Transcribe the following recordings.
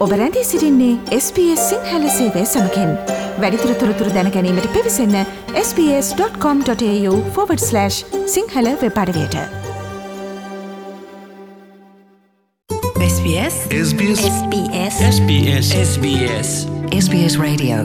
ඔබ රැඳී සිටින්නේ SBS සිංහල සේවය සමගින්. වැඩිදුර තොරතුරු දැන ගැනීමට පිවිසන්න sbs.com.au/සිංහල වෙබ් අඩවියට. SBS SBS SBS SBS SBS SBS Radio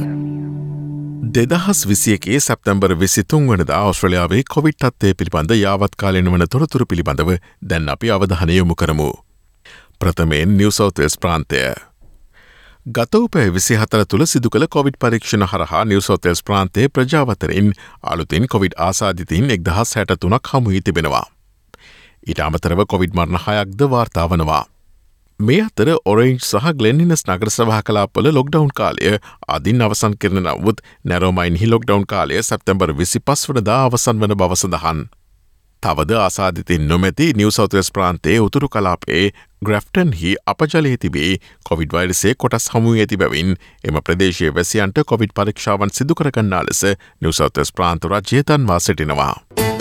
2021 සැප්තැම්බර් 23 වනදා ඕස්ට්‍රේලියාවේ කොවිඩ් තත්ත්වය පිළිබඳ යාවත්කාලීන වන තොරතුරු පිළිබඳව දැන් අපි අවධානය යොමු කරමු. ප්‍රථමයෙන් නිව් සවුත් වෙල්ස් ප්‍රාන්තය. ගත වූ පැය 24 තුළ සිදු කළ කොවිඩ් පරීක්ෂණ හරහා නිව් සවුත් වෙල්ස් ප්‍රාන්තයේ ප්‍රජාව අතරින් අලුතින් කොවිඩ් ආසාදිතයින් 1063ක් හමු වී තිබෙනවා. ඊට අමතරව කොවිඩ් මරණ 6ක්ද වාර්තා වනවා. මේ අතර ඔරෙන්ජ් සහ ග්ලෙන්හිනස් නගර සභා කලාපවල ලොක්ඩවුන් කාලය අදින් අවසන් කරන නමුත් නැරෝමයින්හි ලොක්ඩවුන් කාලය සැප්තැම්බර් 25 වනදා අවසන් වන බව සඳහන්. තවද ආසාදිතින් නොමැති නිව් සවුත් වෙල්ස් ප්‍රාන්තයේ උතුරු කලාපයේ ග්‍රැෆ්ටන්හි අපජලයේ තිබී කොවිඩ් වෛරසයේ කොටස් හමු වී ඇති බැවින් එම ප්‍රදේශයේ වැසියන්ට කොවිඩ් පරීක්ෂාවන් සිදු කර ගන්නා ලෙස නිව් සවුත් වෙල්ස් ප්‍රාන්ත රජය දන්වා සිටිනවා.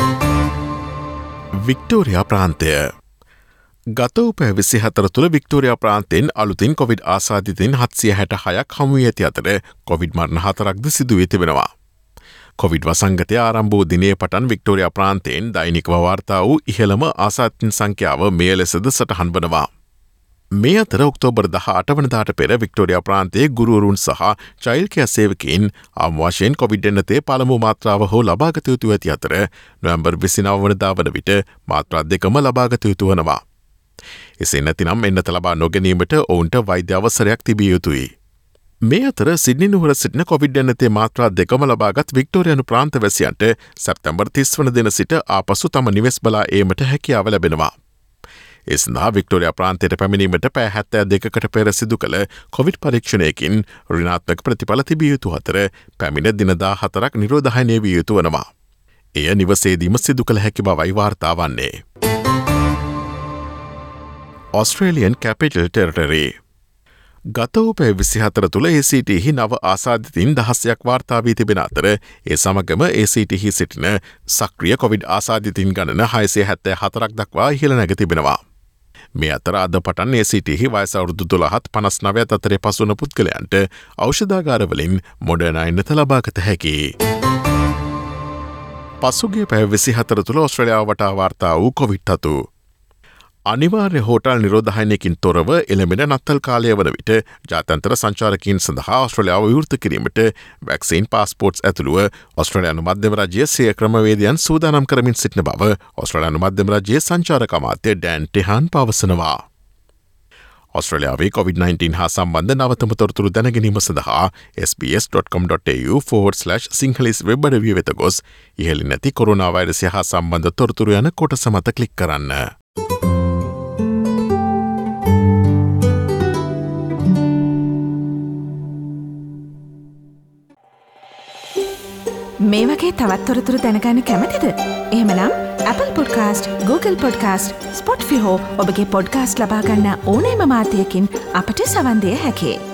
වික්ටෝරියා ප්‍රාන්තය. ගත වූ පැය 24 තුළ වික්ටෝරියා ප්‍රාන්තයෙන් අලුතින් කොවිඩ් ආසාදිතයින් 766ක් හමු වී ඇති අතර කොවිඩ් මරණ 4ක්ද සිදු වී තිබෙනවා. කොවිඩ් වසංගතය ආරම්භ වූ දිනේ පටන් වික්ටෝරියා ප්‍රාන්තයෙන් දෛනිකව වාර්තා වූ ඉහළම ආසාදිතයින් සංඛ්‍යාව මේ ලෙසද සටහන් වනවා. මේ අතර ඔක්තෝබර් 18 වනදාට පෙර වික්ටෝරියා ප්‍රාන්තයේ ගුරුවරුන් සහ චයිල්ඩ් කෙයාර් සේවකයින් ආම වශයෙන් කොවිඩ් එන්නතේ පළමු මාත්‍රාව හෝ ලබාගත යුතු ඇති අතර නොවැම්බර් 29 වනදා වන විට මාත්‍රා දෙකම ලබාගත යුතු වනවා. එසේ නැතිනම් එන්නත ලබා නොගැනීමට ඔවුන්ට වෛද්‍ය අවසරයක් තිබිය යුතුයි. මේ අතර සිඩ්නි නුවර සිටින කොවිඩ් එන්නතේ මාත්‍රා දෙකම ලබාගත් වික්ටෝරියානු ප්‍රාන්ත වැසියන්ට සැප්තැම්බර් 30 වන දින සිට ආපසු තම නිවෙස් බලා ඒමට හැකියාව ලැබෙනවා. ඒ සඳහා වික්ටෝරියා ප්‍රාන්තයට පැමිණීමට පැය 72කට පෙර සිදු කළ කොවිඩ් පරීක්ෂණයකින් ඍණාත්මක ප්‍රතිඵල තිබිය යුතු අතර පැමිණ දින 14ක් නිරෝධායනය විය යුතු වනවා. එය නිවසේදීම සිදු කළ හැකි බවයි වාර්තා වන්නේ. Australian Capital Territory. ගත වූ පැය 24 තුළ ACTහි නව ආසාදිතයින් 10ක් වාර්තා වී තිබෙන අතර ඒ සමගම ACTහි සිටින සක්‍රිය කොවිඩ් ආසාදිතයින් ගණන 674ක් දක්වා ඉහළ නැග තිබෙනවා. මේ අතර අද පටන් ACTහි වයස අවුරුදු 12-59 අතරේ පසුවන පුද්ගලයන්ට ඖෂධාගාරවලින් මොඩර්නා එන්නත ලබාගත හැකියි. පසුගිය පැය 24 තුළ ඕස්ට්‍රේලියාව වටා වාර්තා වූ කොවිඩ් තතු. අනිවාර්ය හෝටල් නිරෝධායනයකින් තොරව එළඹෙන නත්තල් කාලය වන විට ජාත්‍යන්තර සංචාරකයන් සඳහා ඕස්ට්‍රේලියාව විවෘත කිරීමට වැක්සීන් පාස්පෝර්ට්ස් ඇතුළුව ඕස්ට්‍රේලියානු මධ්‍යම රජයේ සිය ක්‍රමවේදයන් සූදානම් කරමින් සිටින බව ඕස්ට්‍රේලියානු මධ්‍යම රජයේ සංචාරක අමාත්‍ය ඩෑන් ටෙහාන් පවසනවා. ඕස්ට්‍රේලියාවේ COVID-19 හා සම්බන්ධ නවතම තොරතුරු දැනගැනීම සඳහා sbs.com.au/සිංහලිස් වෙබ් අඩවිය වෙත ගොස් ඉහළින් නැති කොරෝනා වෛරසය හා සම්බන්ධ තොරතුරු යන කොටස මත ක්ලික් කරන්න. මේ වගේ තවත් තොරතුරු දැනගන්න කැමතිද? එහෙමනම් Apple Podcast, Google Podcast, Spotify හෝ ඔබගේ පොඩ්කාස්ට් ලබා ගන්න ඕනෑම මාධ්‍යයකින් අපට සවන් දිය හැකියි.